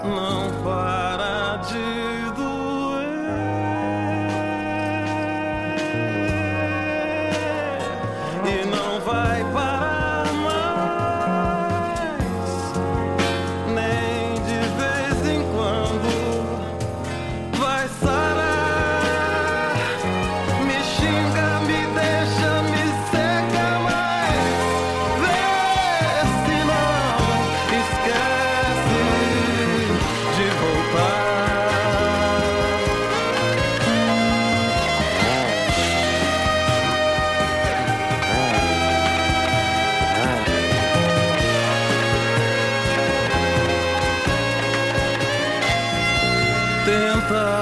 não para de doer e não vai parar mais, nem de vez em quando vai sarar. Me xinga, me deixa, me seca, mas vê se não esquece de voltar. Tenta